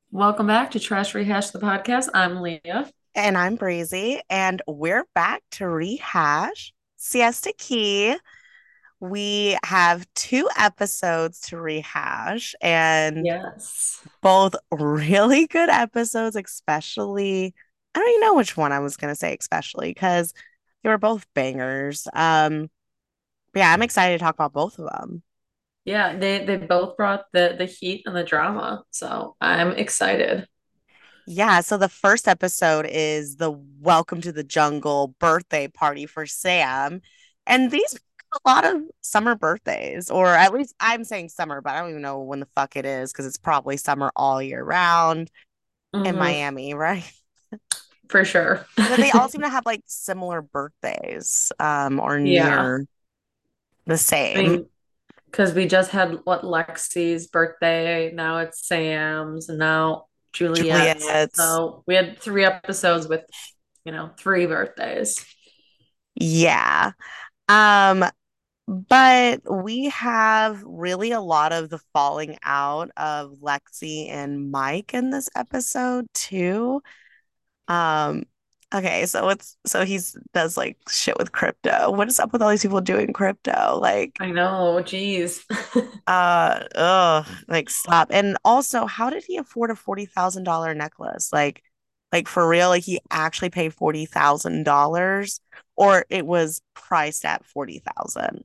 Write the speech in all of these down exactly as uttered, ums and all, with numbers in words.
Welcome back to Trash Rehash the podcast. I'm Leah. And I'm Breezy, and we're back to rehash Siesta Key. We have two episodes to rehash, and Yes. both really good episodes, especially. I don't even know which one I was going to say, especially because they were both bangers. Um, but yeah, I'm excited to talk about both of them. Yeah, they they both brought the the heat and the drama. So I'm excited. Yeah, so the first episode is the Welcome to the Jungle birthday party for Sam. And these are a lot of summer birthdays, or at least I'm saying summer, but I don't even know when the fuck it is because it's probably summer all year round in Hmm. Miami, right? For sure. But they all seem to have like similar birthdays, um, or Yeah. near the I same. mean, because we just had what Lexi's birthday, now it's Sam's, and now Juliet's. Juliet's. So we had three episodes with, you know, three birthdays. Yeah. Um, But we have really a lot of the falling out of Lexi and Mike in this episode too. Um, okay, so it's so he's does like shit with crypto. What is up with all these people doing crypto? Like, I know, geez. uh, ugh, like stop. And also, how did he afford a forty thousand dollar necklace? Like, like for real? Like he actually paid forty thousand dollars, or it was priced at forty thousand.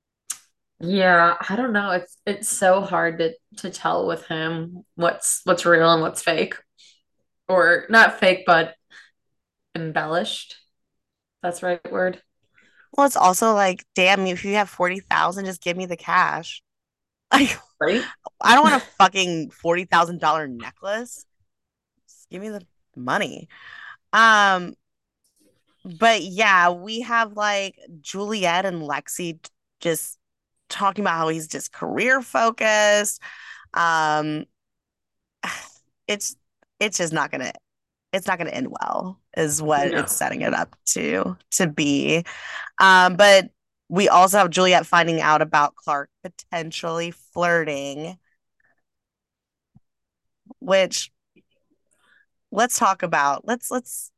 Yeah, I don't know. It's it's so hard to to tell with him what's what's real and what's fake. Or not fake, but embellished. That's the right word. Well, it's also like, damn, if you have forty thousand, just give me the cash. Like, Right? I don't want a fucking forty thousand dollar necklace. Just give me the money. Um, but yeah, we have like Juliet and Lexi t- just talking about how he's just career focused. Um, it's it's just not gonna it's not gonna end well, is what it's No. setting it up to to be. Um, but we also have Juliet finding out about Clark potentially flirting, which let's talk about. Let's let's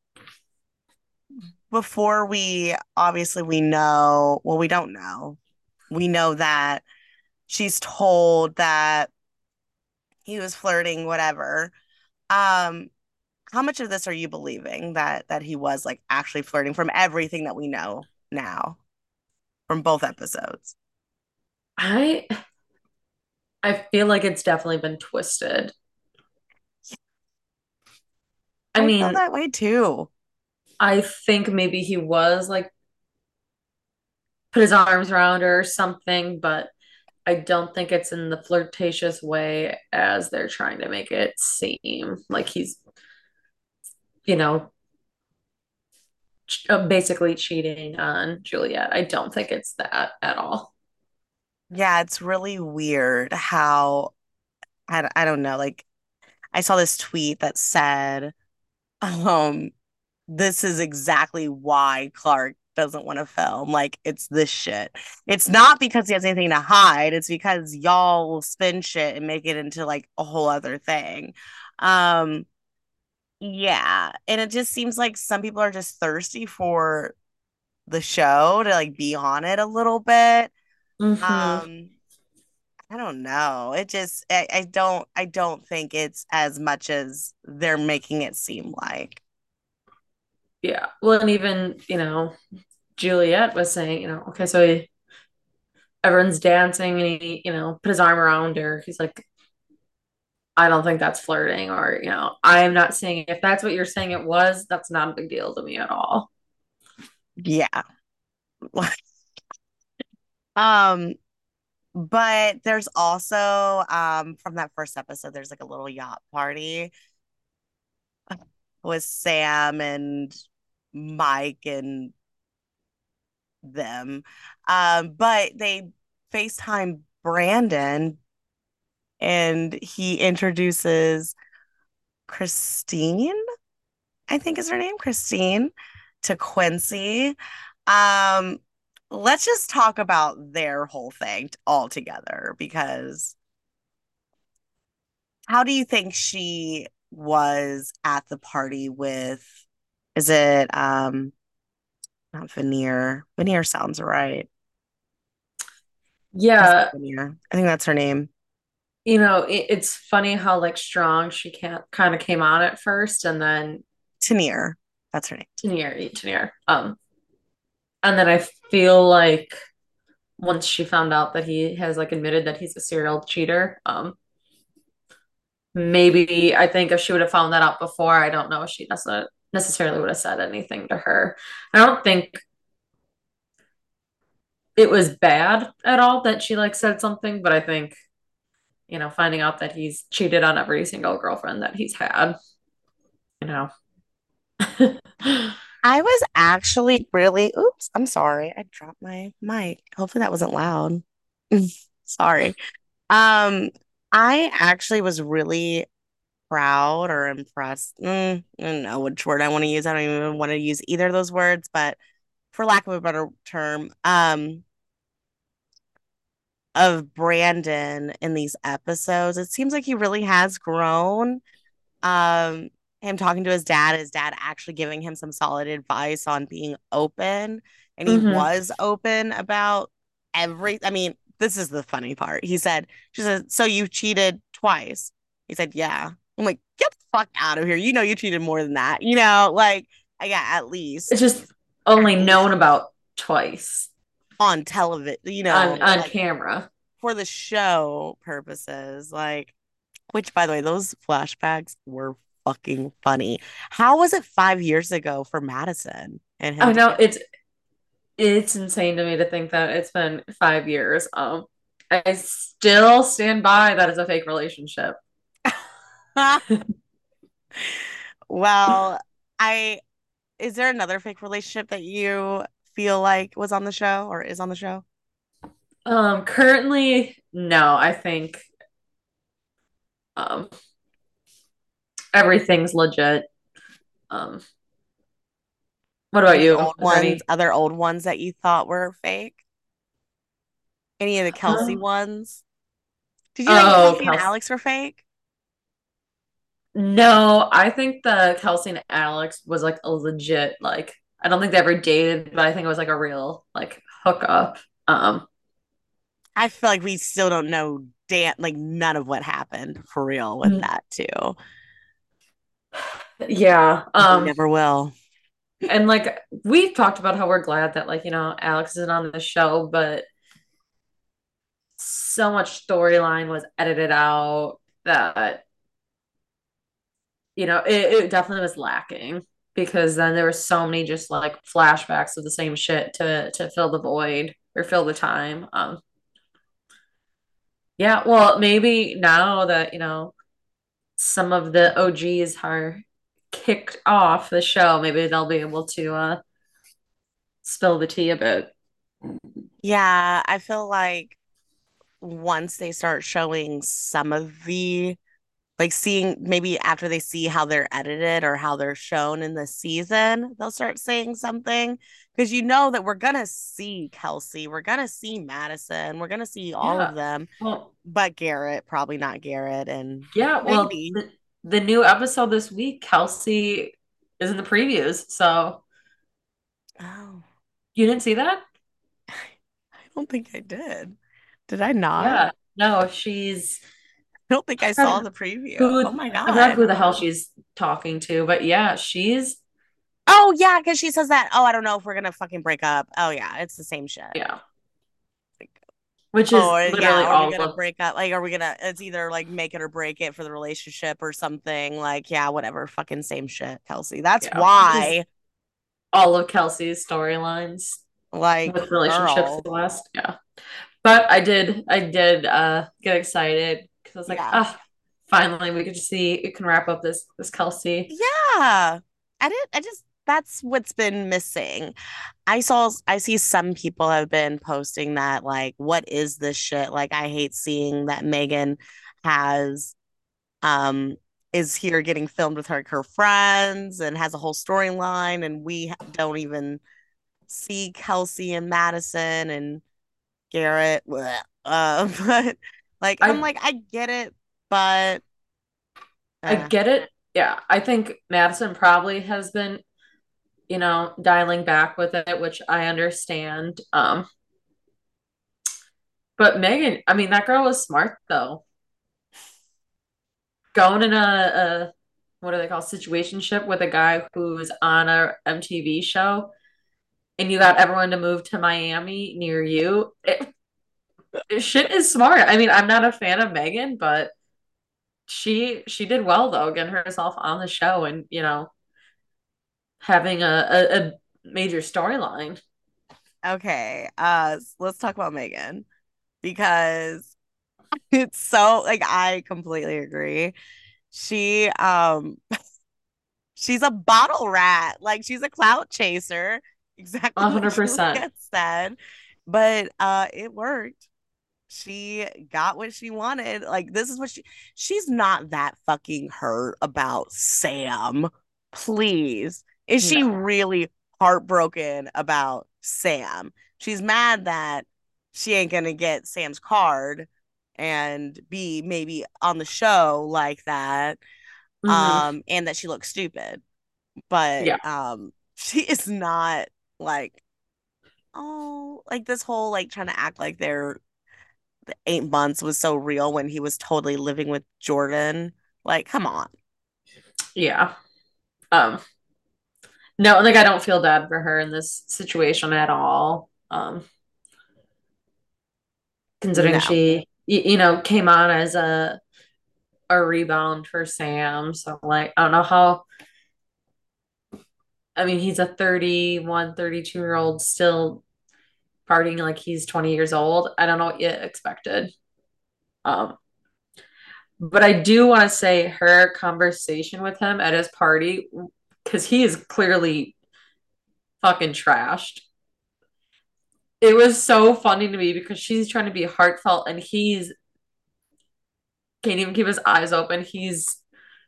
before we obviously we know, well, we don't know. We know that she's told that he was flirting, whatever. Um, how much of this are you believing that that he was like actually flirting from everything that we know now from both episodes? I I feel like it's definitely been twisted. I I feel mean, that way too. I think maybe he was like put his arms around her or something, but I don't think it's in the flirtatious way as they're trying to make it seem like he's, you know, ch- uh, basically cheating on Juliet. I don't think it's that at all. Yeah, it's really weird how I, I don't know, like I saw this tweet that said, um, this is exactly why Clark doesn't want to film. Like, it's this shit. It's not because he has anything to hide. It's because y'all will spin shit and make it into like a whole other thing. Um, yeah. And it just seems like some people are just thirsty for the show to like be on it a little bit. Hmm. Um, I don't know. It just I, I don't I don't think it's as much as they're making it seem like. Yeah. Well, and even, you know, Juliet was saying, you know, okay, so he, everyone's dancing and he, you know, put his arm around her. He's like, I don't think that's flirting, or, you know, I am not saying if that's what you're saying it was, that's not a big deal to me at all. Yeah. Um, but there's also um from that first episode, there's like a little yacht party with Sam and Mike and them. Um, but they FaceTime Brandon and he introduces Christine, I think is her name, Christine, to Quincy. Um, let's just talk about their whole thing all together because How do you think she was at the party with, is it um not Veneer? Veneer sounds right. Kelsey Yeah, Veneer. I think that's her name. you know, it, it's funny how like strong she can't kind of came on at first, and then Tanier. That's her name. Tanier, Tanier. Um, and then I feel like once she found out that he has like admitted that he's a serial cheater, um, maybe I think if she would have found that out before, I don't know if she necessarily necessarily would have said anything to her. I don't think it was bad at all that she like said something, but I think, you know, finding out that he's cheated on every single girlfriend that he's had, you know. I was actually really, oops, I'm sorry. I dropped my mic. Hopefully that wasn't loud. Sorry. Um, I actually was really proud or impressed. Mm, I don't know which word I want to use. I don't even want to use either of those words, but for lack of a better term, um, of Brandon in these episodes. It seems like he really has grown. Um, him talking to his dad, his dad actually giving him some solid advice on being open, and he hmm was open about every. I mean, this is the funny part. He said, "She said, so you cheated twice." He said, "Yeah." I'm like, "Get the fuck out of here! You know you cheated more than that. You know, like, yeah, at It's least, just at only known least about twice on television. You on know, on like camera. for the show purposes, like." Which, by the way, those flashbacks were fucking funny. How was it five years ago for Madison and him I know together? it's it's insane to me to think that it's been five years. Um, I still stand by that it's a fake relationship. Well, I is there another fake relationship that you feel like was on the show or is on the show? Um, currently, no, I think um everything's legit. Um, what about Any you? old Is there ones, any? other old ones that you thought were fake? Any of the Kelsey Um, ones? Did you think oh, Kelsey and Kelsey. Alex were fake? No, I think the Kelsey and Alex was like a legit, like, I don't think they ever dated, but I think it was like a real like hookup. Um, I feel like we still don't know damn like none of what happened for real with n- that too. yeah. And we Um, never will. and like we've talked about how we're glad that like, you know, Alex isn't on the show, but so much storyline was edited out that, you know, it, it definitely was lacking because then there were so many just like flashbacks of the same shit to to fill the void or fill the time. Um, yeah, well, maybe now that, you know, some of the O Gs are kicked off the show, maybe they'll be able to uh spill the tea a bit. Yeah, I feel like once they start showing some of the like seeing maybe after they see how they're edited or how they're shown in the season, they'll start saying something because you know that we're gonna see Kelsey, we're gonna see Madison, we're gonna see all of Yeah. them, Well, but Garrett, probably not Garrett, and yeah, well, maybe. the, the new episode this week, Kelsey is in the previews. So Oh, you didn't see that? I don't think I did. Did I not? Yeah. No, she's I don't think I I saw forgot the preview. who Oh my I forgot God. who the hell she's talking to, but yeah, she's Oh yeah, because she says that. Oh, I don't know if we're gonna fucking break up. Oh yeah, it's the same shit. yeah, Like, which is oh yeah, literally are we all gonna of break up? Like, are we gonna? It's either like make it or break it for the relationship or something. Like, yeah, whatever. Fucking same shit, Kelsey. That's yeah, which is why. all of Kelsey's storylines Like, with relationships girl, the last. Yeah. But I did I did uh get excited because I was like, yeah, ah, finally we could just see it can wrap up this this Kelsey. yeah. I did. I just that's what's been missing. I saw. I see some people have been posting that like, what is this shit? Like, I hate seeing that Megan has um is here getting filmed with her her friends and has a whole storyline and we don't even see Kelsey and Madison and Garrett bleh. uh but like I'm I like I get it but I Uh, get it. Yeah, I think Madison probably has been, you know, dialing back with it, which I understand. Um, but Megan, I mean, that girl was smart though. Going in a, a what do they call situationship with a guy who's on a M T V show, and you got everyone to move to Miami near you. It, it- shit is smart. I mean, I'm not a fan of Megan, but she she did well though, getting herself on the show and you know having a, a, a major storyline. okay, uh, s- let's talk about Megan because it's so like I completely agree. She um she's a bottle rat. Like she's a clout chaser. Exactly A what hundred percent. Juliet said. But uh it worked. She got what she wanted. Like this is what she she's not that fucking hurt about Sam. Please. Is she No. really heartbroken about Sam? She's mad that she ain't gonna get Sam's card and be maybe on the show like that. Hmm. Um, and that she looks stupid. But Yeah. um she is not like, oh, like this whole like trying to act like they're the eight months was so real when he was totally living with Jordan. Like, come on. Yeah. Um, no, like I don't feel bad for her in this situation at all. Um, considering No, she, you, you know, came on as a a rebound for Sam. So like, I don't know how. I mean, he's a thirty-one, thirty-two year old still partying like he's twenty years old. I don't know what you expected. Um, but I do want to say her conversation with him at his party, because he is clearly fucking trashed. It was so funny to me because she's trying to be heartfelt and he's can't even keep his eyes open. He's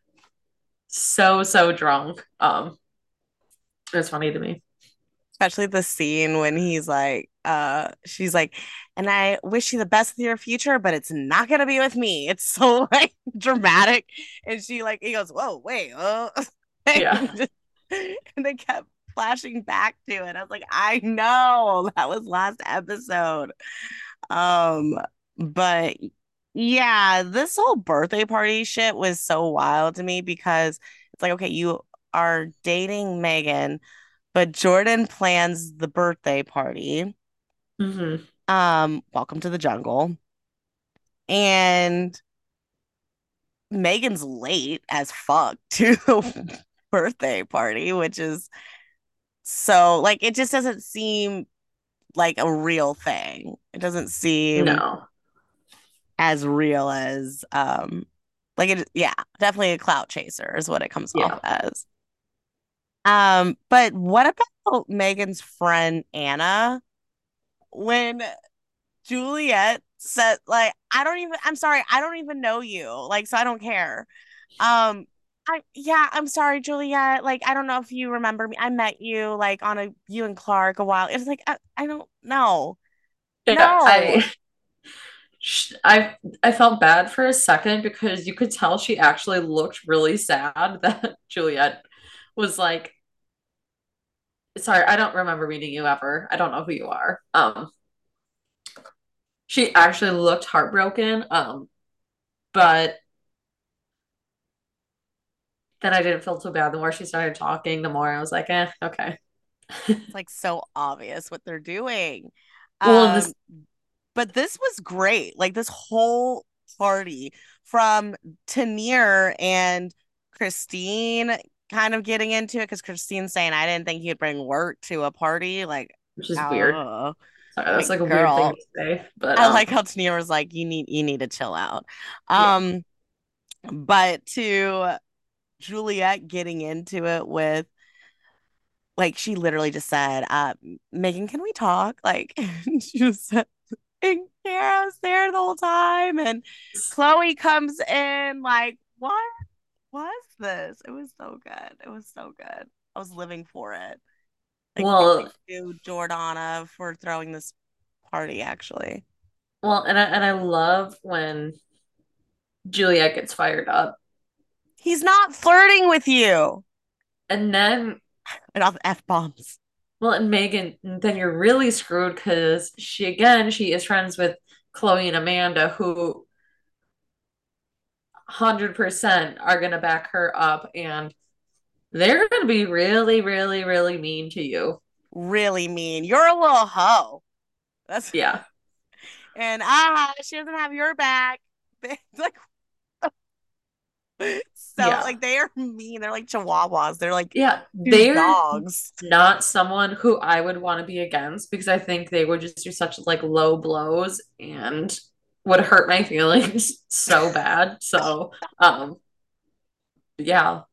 so, so drunk. Um, it's funny to me. especially the scene when he's like, uh, she's like, and I wish you the best with your future, but it's not gonna be with me. It's so like dramatic. And she like he goes, whoa, wait, oh Yeah. and, just, and they kept flashing back to it. I was like, I know that was last episode. Um, but yeah, this whole birthday party shit was so wild to me because it's like, okay, you are dating Megan, but Jordan plans the birthday party. Hmm. Um, welcome to the jungle. And Megan's late as fuck to the birthday party, which is so like it just doesn't seem like a real thing. It doesn't seem No. as real as um like it yeah, definitely a clout chaser is what it comes off Yeah. as. Um, but what about Megan's friend Anna when Juliet said like I don't even I'm sorry, I don't even know you. Like so I don't care. Um I yeah, I'm sorry, Juliet. Like I don't know if you remember me. I met you like on a you and Clark a while. It's like I, I don't know. Yeah. No. I I I felt bad for a second because you could tell she actually looked really sad that Juliet was like, sorry, I don't remember meeting you ever. I don't know who you are. Um, she actually looked heartbroken. Um, but then I didn't feel too bad. The more she started talking, the more I was like, eh, okay. It's like so obvious what they're doing. Well, in this, Um but this was great. Like this whole party from Tanier and Christine kind of getting into it because Christine's saying, I didn't think you'd bring work to a party. Like, which is weird. oh, Sorry, that's like like a weird thing girl. to say, but I um, like how Tanier was like, you need you need to chill out. yeah, Um, but to Juliet getting into it with like she literally just said, uh, Megan, can we talk? Like she just said, and Kara's there the whole time. And Chloe comes in like, what was this? It was so good. It was so good. I was living for it. Like, well, kudos to Jordana for throwing this party, actually. well, and I and I love when Juliet gets fired up He's not flirting with you. And then, And all the F bombs. well, and Megan, then you're really screwed because she, again, she is friends with Chloe and Amanda, who one hundred percent are going to back her up and they're going to be really, really, really mean to you. Really mean. You're a little hoe. That's Yeah. and ah, she doesn't have your back. Like so Yeah. like they are mean. They're like chihuahuas. They're like Yeah. two They're dogs. not someone who I would want to be against because I think they would just do such like low blows and would hurt my feelings so bad. So, um, yeah.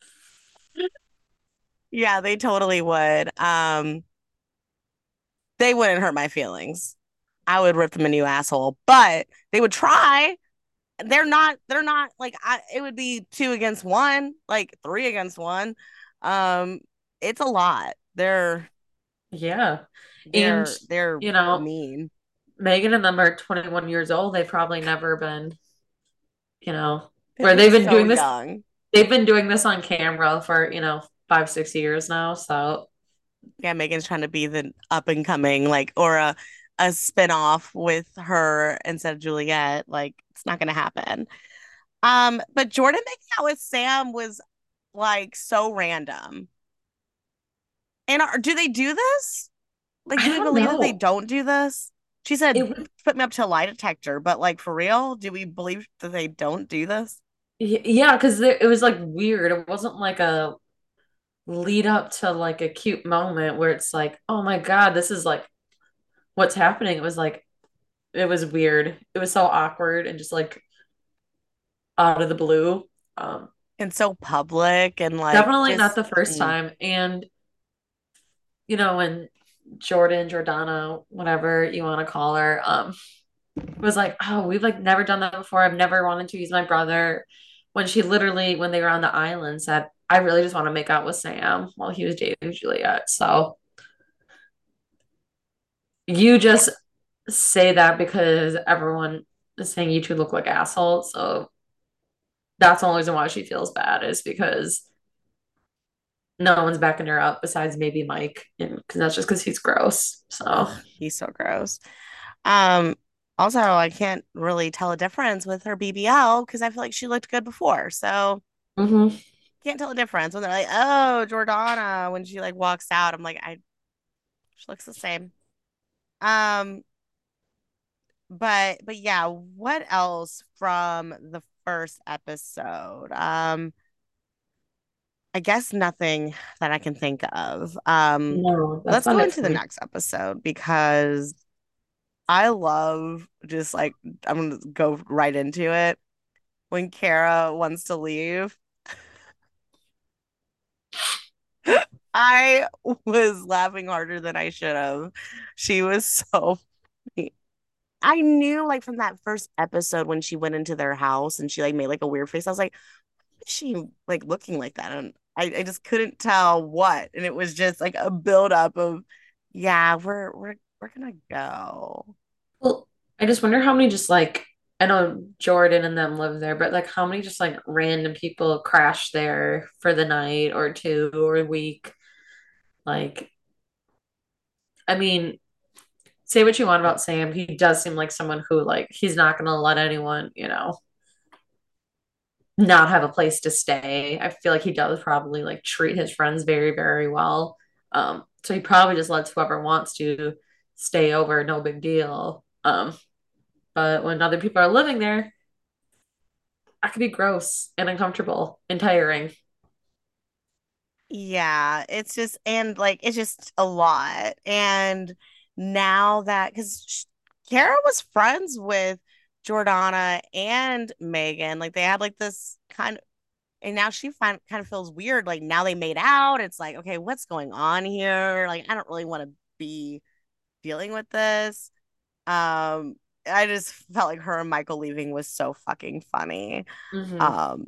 Yeah, they totally would. Um, they wouldn't hurt my feelings. I would rip them a new asshole, but they would try. They're not, they're not like I it would be two against one, like three against one. Um, it's a lot. They're Yeah. And, they're they're you know, mean. Megan and them are twenty-one years old. They've probably never been, you know, where They're they've been so doing this, young. they've been doing this on camera for, you know, five, six years now. So, Yeah, Megan's trying to be the up and coming, like, or a a spinoff with her instead of Juliet. Like, it's not gonna happen. Um, but Jordan making out with Sam was like so random. And are, do they do this? Like, I do we don't believe that they know. don't do this? She It said, was, put me up to a lie detector, but like for real, do we believe that they don't do this? yeah, because it was like weird. It wasn't like a lead up to like a cute moment where it's like, oh my God, this is like what's happening. It was like, it was weird. It was so awkward and just like out of the blue. Um, And so public and like Definitely not just the first mm, time. And, you know, when Jordan, Jordana, whatever you want to call her, um, was like, oh, we've like never done that before. I've never wanted to use my brother. When she literally, when they were on the island, said, I really just want to make out with Sam while he was dating Juliet. So you just say that because everyone is saying you two look like assholes. So that's the only reason why she feels bad is because no one's backing her up besides maybe Mike, and because that's just because he's gross. So, ugh, he's so gross. Um, Also, I can't really tell a difference with her B B L because I feel like she looked good before. So mhm. can't tell a difference when they're like, oh, Jordana, when she like walks out. I'm like, I she looks the same. Um, but but yeah, what else from the first episode? Um, I guess nothing that I can think of. Um, No, that's let's not go it into for the me. next episode because I love just like I'm gonna go right into it. When Kara wants to leave, I was laughing harder than I should have. She was so funny. I knew like from that first episode when she went into their house and she like made like a weird face. I was like, "Why is she like looking like that?" And I, I just couldn't tell what. And it was just like a buildup of, yeah, we're we're we're gonna go. Well, I just wonder how many just like I know Jordan and them live there, but like how many just like random people crash there for the night or two or a week? Like, I mean, say what you want about Sam, he does seem like someone who like he's not gonna let anyone, you know, not have a place to stay. I feel like he does probably like treat his friends very, very well. Um, so he probably just lets whoever wants to stay over, no big deal. Um, but when other people are living there, that could be gross and uncomfortable and tiring. Yeah, it's just and like it's just a lot. And now that because Kara was friends with Jordana and Megan, like they had like this kind of, and now she find, kind of feels weird. Like now they made out. It's like, okay, what's going on here? Like I don't really want to be dealing with this. Um, I just felt like her and Michael leaving was so fucking funny. Hmm. Um,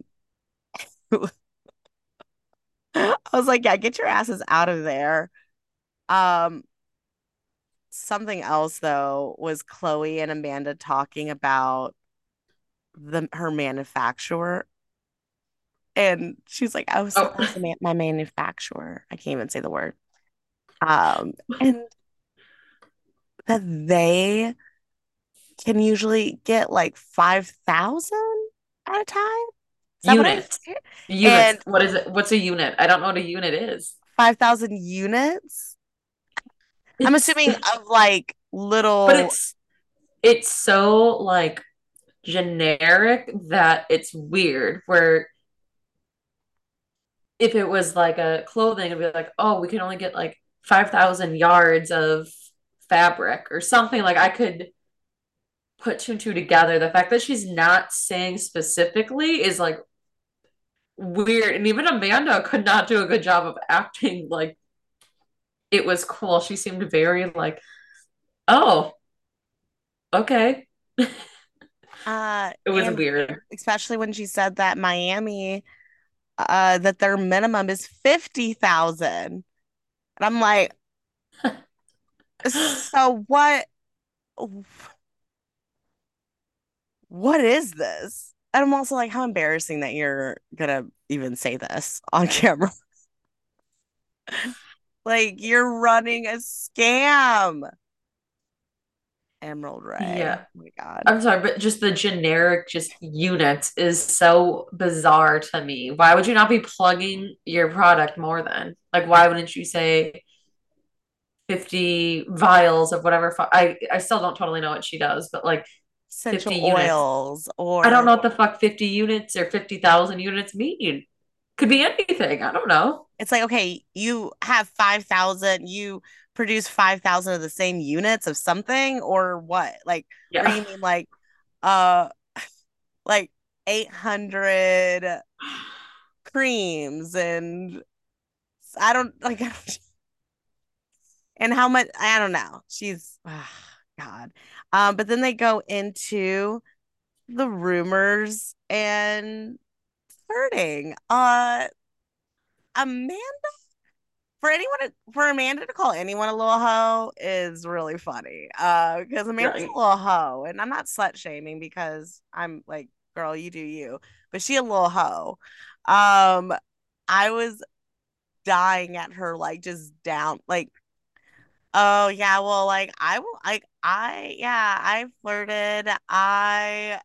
I was like, yeah, get your asses out of there. Um, Something else though was Chloe and Amanda talking about the her manufacturer. And she's like, "Oh, so Oh, that's the ma- my manufacturer." I can't even say the word. Um, and that they can usually get like five thousand at a time. Is that what I units. hear? Units. And What is it? What's a unit? I don't know what a unit is. five thousand units? I'm It's assuming of like but little it's it's so like generic that it's weird. Where if it was like a clothing, it'd be like, oh, we can only get like five thousand yards of fabric or something. Like I could put two and two together. The fact that she's not saying specifically is like weird. And even Amanda could not do a good job of acting like it was cool. She seemed very like, oh, okay. uh It was and weird. especially when she said that Miami uh that their minimum is fifty thousand. And I'm like, so what what is this? And I'm also like, how embarrassing that you're gonna even say this on camera. Like you're running a scam. Emerald Ray. Yeah. Oh my God. I'm sorry, but just the generic just units is so bizarre to me. Why would you not be plugging your product more than? Like, why wouldn't you say fifty vials of whatever? I, I still don't totally know what she does, but like fifty Essential units. oils I don't or know what the fuck fifty units or fifty thousand units mean. Could be anything. I don't know. it's like, okay, you have five thousand, you produce five thousand of the same units of something or what? Like, or Yeah. you mean like, uh, like eight hundred creams and I don't like, and how much, I don't know. She's, oh, God. Um, but then they go into the rumors and flirting. Uh, Amanda, for anyone to, for Amanda to call anyone a little hoe is really funny. Uh, because Amanda's a Right. little hoe, and I'm not slut shaming because I'm like, girl, you do you, but she a little hoe. Um, I was dying at her, like just down, like, oh yeah, well, like I will, like I, yeah, I flirted. I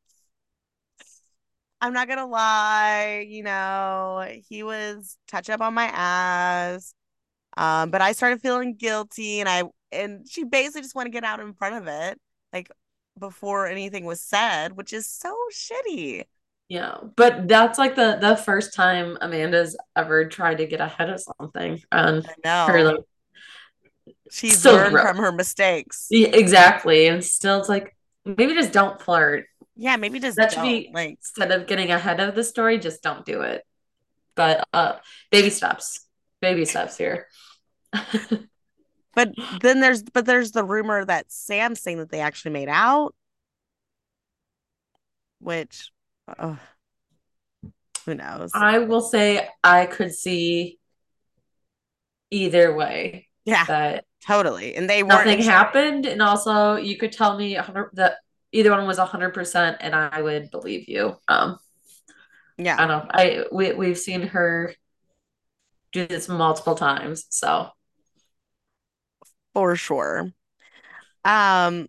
I'm not gonna lie, you know, he was touch up on my ass. Um, but I started feeling guilty and I and she basically just want to get out in front of it, like before anything was said, which is so shitty. Yeah. But that's like the the first time Amanda's ever tried to get ahead of something. And I her know. like She's still learned gross. from her mistakes. Yeah, exactly. And still it's like maybe just don't flirt. Yeah, maybe just That should don't. be Like, instead of getting ahead of the story, just don't do it. But uh baby steps. Baby steps here. but then there's but there's the rumor that Sam's saying that they actually made out, which uh, who knows? I will say I could see either way Yeah, that totally. And they weren't nothing and she, happened. And also you could tell me one hundred that either one was one hundred percent and I would believe you. Um yeah, I don't know. I we we've seen her do this multiple times. So for sure. Um,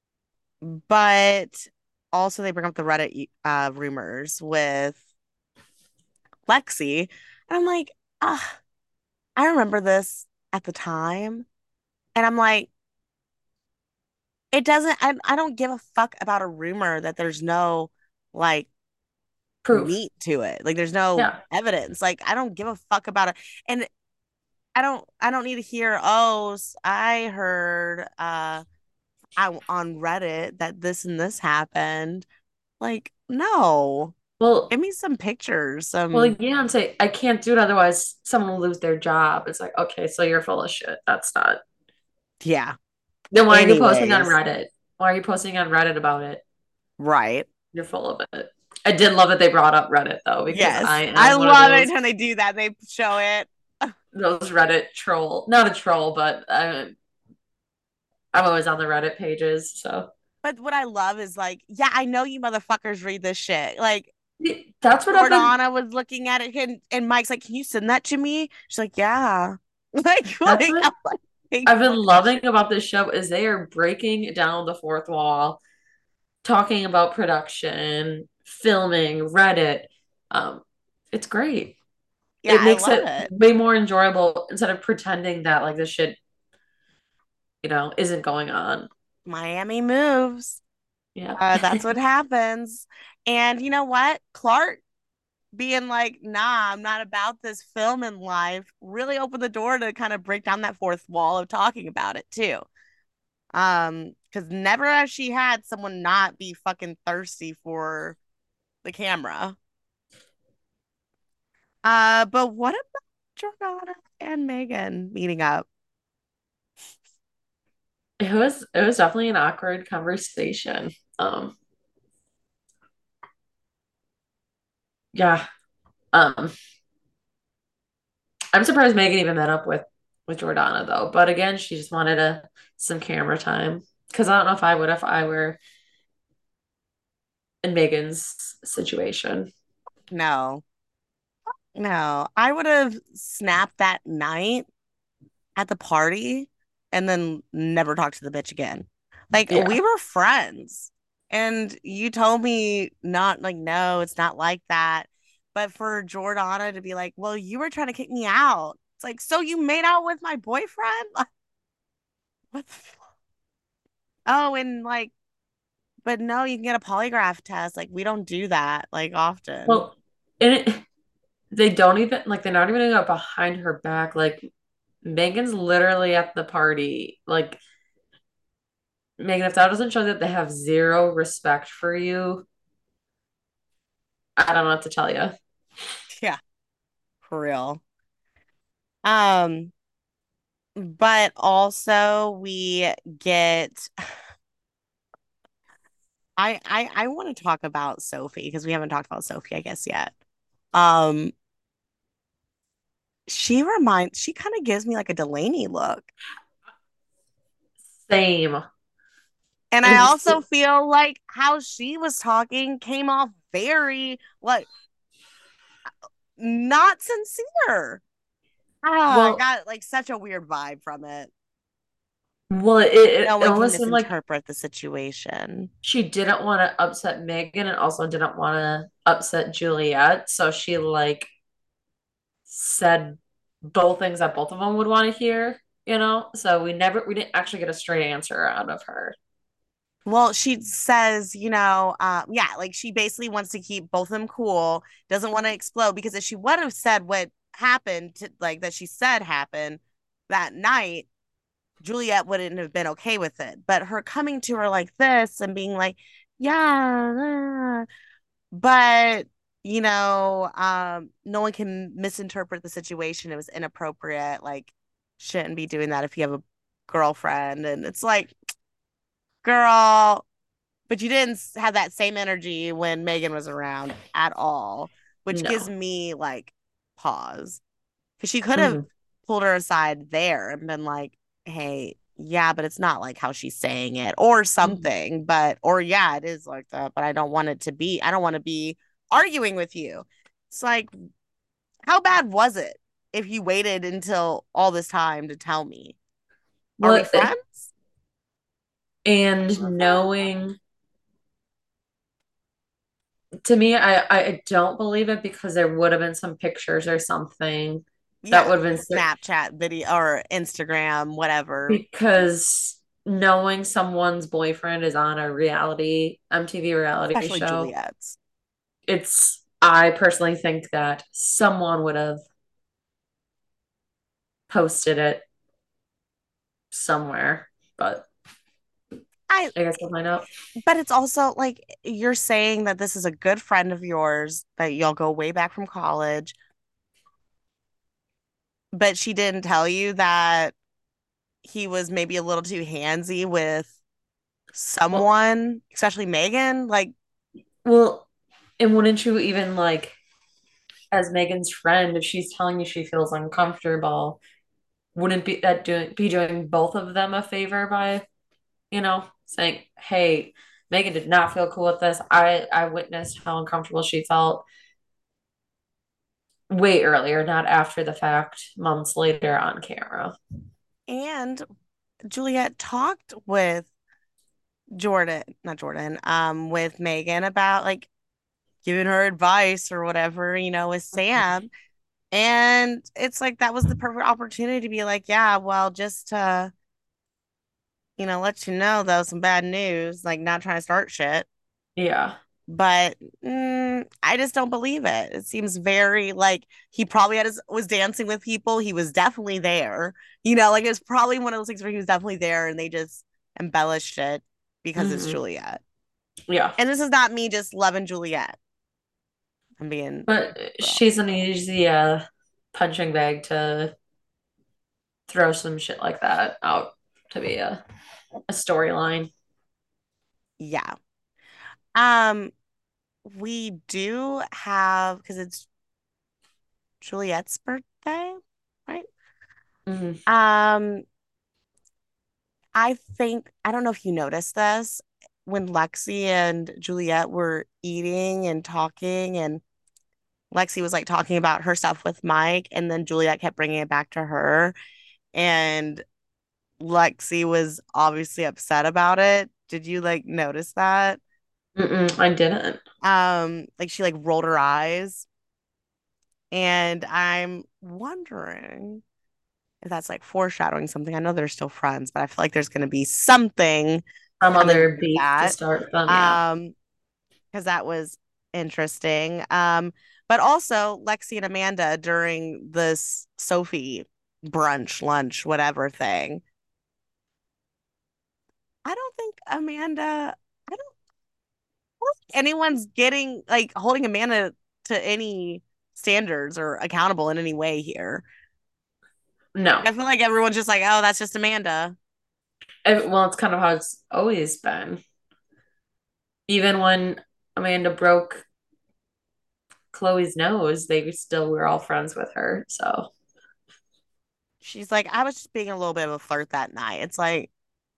but also they bring up the Reddit uh rumors with Lexi. And I'm like, ah, I remember this at the time. And I'm like, it doesn't, I, I don't give a fuck about a rumor that there's no like proof. meat to it. Like there's no Yeah. evidence. Like I don't give a fuck about it. And I don't, I don't need to hear, oh, I heard uh I, on Reddit that this and this happened. Like, no. Well, Give me some pictures. well, Some, yeah, and say I can't do it otherwise someone will lose their job. It's like, okay, so you're full of shit. That's not. yeah. Then why are you posting on Anyways, Reddit? Why are you posting on Reddit about it? right. You're full of it. I did love that they brought up Reddit though, because Yes. I I am one of love it those when they do that. They show it. those Reddit troll, not a troll, but I'm I'm always on the Reddit pages. So But what I love is like, yeah, I know you motherfuckers read this shit. Like, That's what I've been. Jordana was looking at it, and, and Mike's like, "Can you send that to me?" She's like, "Yeah." Like, That's like what I'm like, "Hey, I've been what?" loving about this show is they are breaking down the fourth wall, talking about production, filming, Reddit. Um, it's great. Yeah, It I makes love it it. way more enjoyable instead of pretending that like this shit, you know, isn't going on. Miami moves. Yeah. Uh, that's what happens. And you know what? Clark being like, nah, I'm not about this film in life, really opened the door to kind of break down that fourth wall of talking about it too. Um, because never has she had someone not be fucking thirsty for the camera. Uh, but what about Jordana and Megan meeting up? It was it was definitely an awkward conversation. Um, yeah. Um, I'm surprised Megan even met up with with Jordana though. But again, she just wanted a some camera time. Because I don't know if I would if I were in Megan's situation. No, no, I would have snapped that night at the party and then never talked to the bitch again. Like we Yeah. were friends and you told me not like, no, it's not like that. But for Jordana to be like, well, you were trying to kick me out. It's like, so you made out with my boyfriend? Like, what the f- Oh, and like, but no, you can get a polygraph test. Like, we don't do that like often. Well, and it, they don't even like they're not even gonna go behind her back. Like Megan's literally at the party. Like Megan, if that doesn't show that they have zero respect for you, I don't know what to tell you. Yeah, for real. Um, but also we get I I I want to talk about Sophie because we haven't talked about Sophie, I guess, yet. Um, she reminds she kind of gives me like a Delaney look. Same. And I It's also feel like how she was talking came off very like not sincere. Ah, I well, got like such a weird vibe from it. well, it, it, No it one can almost seemed like misinterpret the situation. she didn't want to upset Megan and also didn't want to upset Juliet. So she like said both things that both of them would want to hear, you know? So we never, we didn't actually get a straight answer out of her. Well, she says, you know, um, yeah, like she basically wants to keep both of them cool, doesn't want to explode because if she would have said what happened, to, like that she said happened that night, Juliet wouldn't have been okay with it. But her coming to her like this and being like, yeah, uh, but you know, um, no one can misinterpret the situation. It was inappropriate. Like, shouldn't be doing that if you have a girlfriend. And it's like, girl, but you didn't have that same energy when Megan was around at all, which gives No. me like pause because she could have Mhm. pulled her aside there and been like, hey, yeah, but it's not like how she's saying it or Mhm. something. But, or yeah, it is like that, but I don't want it to be, I don't want to be arguing with you. It's like, how bad was it if you waited until all this time to tell me? Are we What, friends? and knowing to me, I, I don't believe it because there would have been some pictures or something that Yeah, would have been Snapchat video or Instagram, whatever, because knowing someone's boyfriend is on a reality M T V reality especially show, Juliet's. it's I personally think that someone would have posted it somewhere, but I, I guess we'll find out. but it's also like you're saying that this is a good friend of yours that y'all go way back from college, but she didn't tell you that he was maybe a little too handsy with Well, someone, especially Megan. Like, well, and wouldn't you even like as Megan's friend, if she's telling you she feels uncomfortable, wouldn't be that doing be doing both of them a favor by, you know, saying, "Hey, Megan did not feel cool with this. I I witnessed how uncomfortable she felt way earlier, not after the fact, months later on camera. And Juliet talked with Jordan, not Jordan, um, with Megan about like giving her advice or whatever, you know, with Sam. And it's like that was the perfect opportunity to be like, yeah, well, just to, you know, let you know though, some bad news, like not trying to start shit. Yeah. But mm, I just don't believe it. It seems very like he probably had his, was dancing with people. He was definitely there. You know, like it's probably one of those things where he was definitely there and they just embellished it because it's Hmm. Juliet. Yeah. And this is not me just loving Juliet. I'm being But real. she's an easy uh, punching bag to throw some shit like that out to be a, a storyline. Yeah. Um, we do have because it's Juliet's birthday, right? Hmm. Um, I think I don't know if you noticed this when Lexi and Juliet were eating and talking, and Lexi was like talking about her stuff with Mike, and then Juliet kept bringing it back to her, and Lexi was obviously upset about it. Did you like notice that? Mm-mm, I didn't. Um, like she like rolled her eyes, and I'm wondering if that's like foreshadowing something. I know they're still friends, but I feel like there's going to be something Some other other than beef to that. start them, yeah. Um, because that was interesting. Um, but also Lexi and Amanda during this Sophie brunch, lunch, whatever thing. I don't think Amanda, I don't think anyone's getting like holding Amanda to any standards or accountable in any way here. No. I feel like everyone's just like, oh, that's just Amanda. It- well, it's kind of how it's always been. Even when Amanda broke Chloe's nose, they still were all friends with her. So, She's like, I was just being a little bit of a flirt that night. It's like,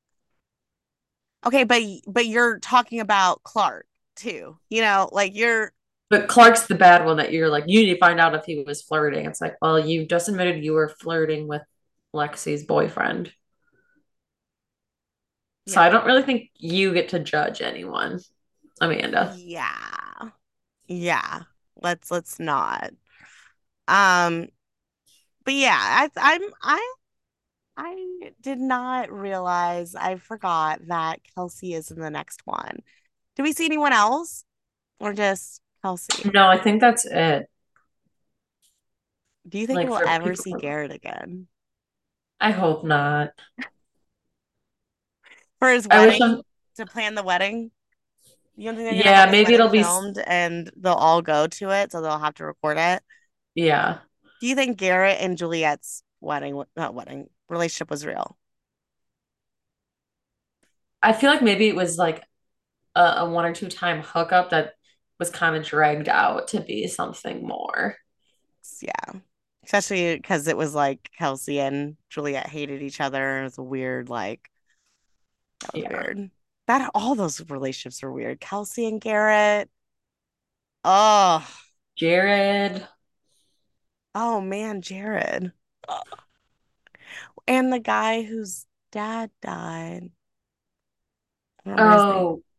okay, but but you're talking about Clark too. You know, like you're but Clark's the bad one that you're like, you need to find out if he was flirting. It's like, well, you just admitted you were flirting with Lexi's boyfriend. So I yeah. don't really think you get to judge anyone, Amanda. Yeah. Yeah. Let's let's not. Um, but yeah, I I'm I I did not realize I forgot that Kelsey is in the next one. Do we see anyone else or just Kelsey? No, I think that's it. Do you think Like we'll for ever people, see Garrett again I hope not. for his I wish wedding I'm, to plan the wedding? You don't think they're gonna have yeah, his maybe wedding it'll be, filmed and they'll all go to it, so they'll have to record it? yeah. Do you think Garrett and Juliet's wedding, not wedding, relationship was real? I feel like maybe it was like a, a one or two time hookup that was kind of dragged out to be something more. Yeah. Especially because it was like Kelsey and Juliet hated each other. It was a weird, like, that was Yeah. weird. That all those relationships were weird. Kelsey and Garrett. Oh, Jared. oh man, Jared. And the guy whose dad died. I don't remember his name. Oh,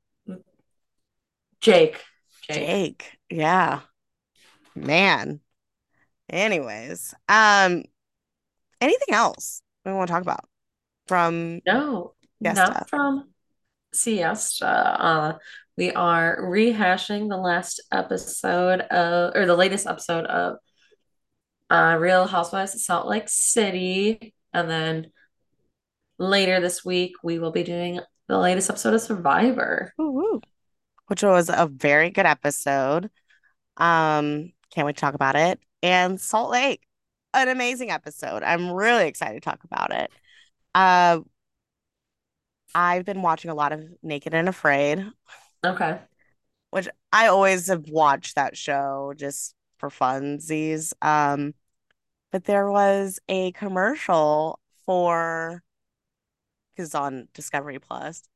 Jake. Jake. Jake. Yeah. Man. Anyways, um, anything else we want to talk about from No, not Fiesta? from Siesta. Uh, we are rehashing the last episode of, or the latest episode of uh, Real Housewives of Salt Lake City. And then later this week, we will be doing the latest episode of Survivor. Woo-woo. Which was a very good episode. Um, can't wait to talk about it. And Salt Lake, an amazing episode. I'm really excited to talk about it. Uh, I've been watching a lot of Naked and Afraid, Okay. which I always have watched that show just for funsies. Um, but there was a commercial for because on Discovery Plus.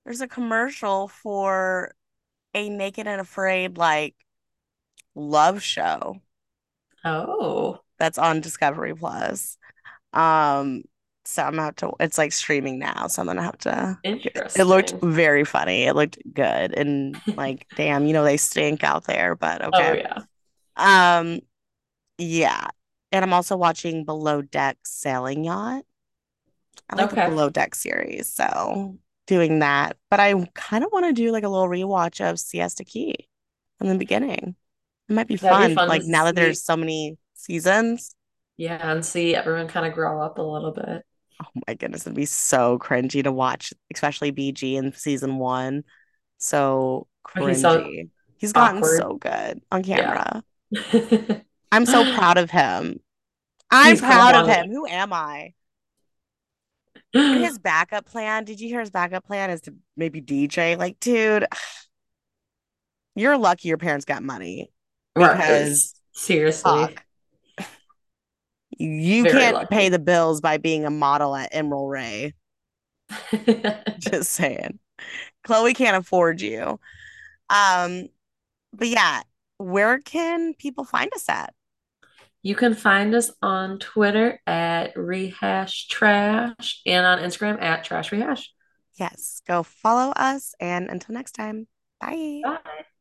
there's a commercial for a Naked and Afraid like love show Oh, that's on Discovery Plus. Um, so I'm gonna have to, it's like streaming now, so I'm gonna have to, it, it looked interesting. very funny. It looked good and like, damn, you know, they stink out there, but Oh okay. yeah. Um, yeah. And I'm also watching Below Deck Sailing Yacht. I like the Okay. Below Deck series, so doing that. But I kind of want to do like a little rewatch of Siesta Key from the beginning. It might be That'd be fun, fun to like now that there's see. so many seasons. Yeah, and see everyone kind of grow up a little bit. Oh my goodness, it'd be so cringy to watch, especially B G in season one. So Oh, he's so cringy. He's gotten awkward. so good on Yeah. camera. I'm so proud of him. I'm He's come a proud of long him. Who am I? And way. his backup plan, did you hear his backup plan is to maybe D J? Like, dude, you're lucky your parents got money Right. because Seriously. fuck, you Very can't pay lucky. the bills by being a model at Emerald Ray. Just saying. Chloe can't afford you. Um, but yeah, where can people find us at? You can find us on Twitter at Rehash Trash and on Instagram at Trash Rehash. Yes, go follow us. And until next time, bye. Bye.